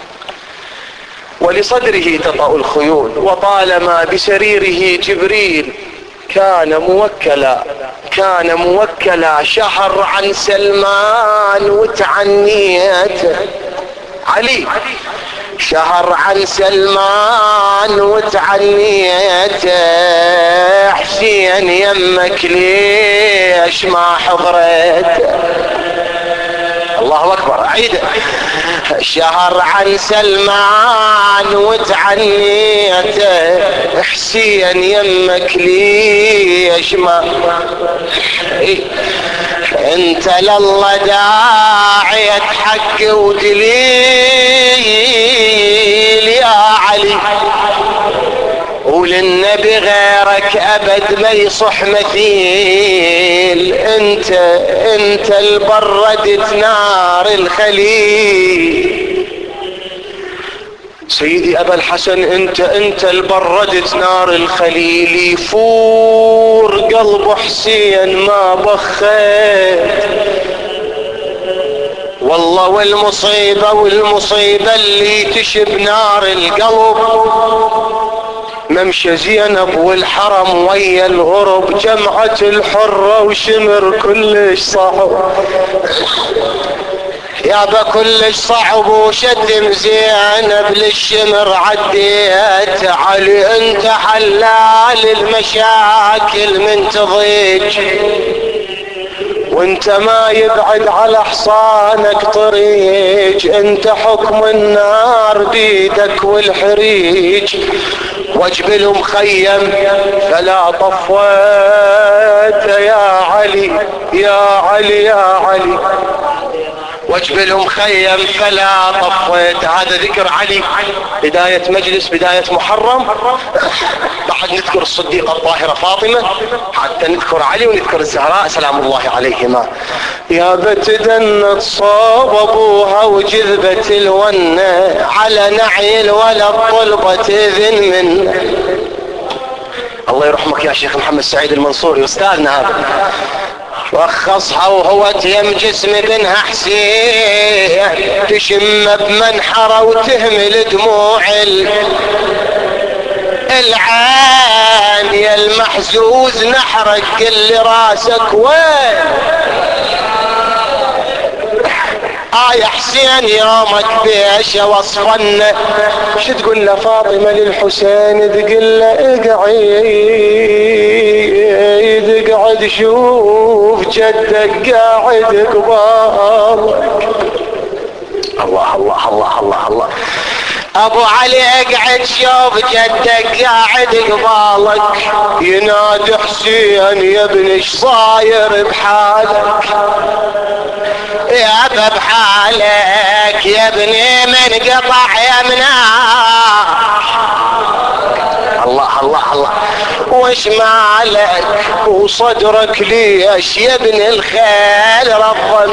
ولصدره تطأ الخيول وطالما بسريره جبريل كان موكلا، كان موكلا شهر عن سلمان وتعنيته. علي شهر عن سلمان وتعنيته، حسين يمك ليش ما حضرت؟ الله أكبر عيد. شهر عن سلمان وتعنيته، حسين يمك ليش ما إيه؟ انت لله داعية حق ودليل يا علي، وللنبي غيرك ابد ما يصح مثيل. انت انت البردت نار الخليل سيدي ابا الحسن، انت انت البردت نار الخليل. يفور قلب حسين ما بخيت والله، والمصيبة والمصيبة اللي تشب نار القلب. ممشى زينب والحرم ويا الغرب، جمعة الحرة وشمر كلش صاحب. يابا كلش صعب وشد زينب للشمر عديت، علي انت حلال المشاكل من تضيج، وانت ما يبعد على حصانك طريق، انت حكم النار بيدك والحريج، واجبل مخيم فلا طفيت يا علي يا علي يا علي، واجبل مخيم فلا طفيت. هذا ذكر علي، بداية مجلس، بداية محرم. بعد نذكر الصديقة الطاهرة فاطمة، حتى نذكر علي ونذكر الزهراء سلام الله عليهما. يا بتدنت صوب ابوها وجذبت الونة، على نعي الولد طلبت اذن منه. الله يرحمك يا شيخ محمد سعيد المنصوري استاذنا هذا، رخصها وهو تيم جسم بنها حسين، تشم بمنحره وتهمل دموع العين، يا المحزوز نحرك كل راسك وين. آه يا حسين يومك بيش وصفنا، شو تقول لفاطمة للحسين؟ تقول له اقعد اقعد شوف جدك قاعد قبالك. الله الله الله الله الله. ابو علي اقعد شوف جدك قاعد قبالك، ينادي حسين يا ابن ايش صاير بحالك، يا ابا بحالك يا ابني من قطع يمناك. الله الله الله. وش مالك وصدرك ليش يا ابن الخيل رضا؟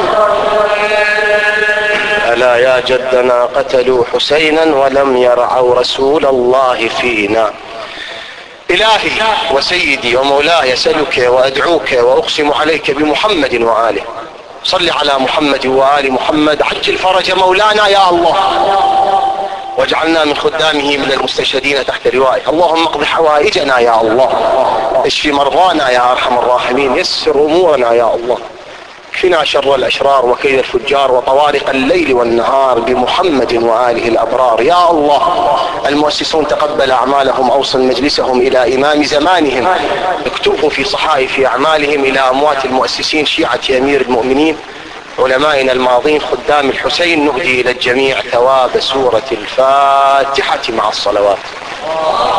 ألا يا جدنا قتلوا حسينا ولم يرعوا رسول الله فينا. إلهي وسيدي ومولاي أسألك وأدعوك وأقسم عليك بمحمد وآله، صل على محمد وآل محمد، عجل فرج مولانا يا الله، واجعلنا من خدامه من المستشهدين تحت لوائه. اللهم اقض حوائجنا يا الله، اشف مرضانا يا أرحم الراحمين، يسر أمورنا يا الله، كفنا شر الأشرار وكيد الفجار وطوارق الليل والنهار بمحمد وآله الأبرار يا الله. المؤسسون تقبل أعمالهم، أوصل مجلسهم إلى إمام زمانهم، اكتبه في صحائف أعمالهم إلى أموات المؤسسين شيعة أمير المؤمنين علمائنا الماضين خدام الحسين. نهدي إلى الجميع ثواب سورة الفاتحة مع الصلوات.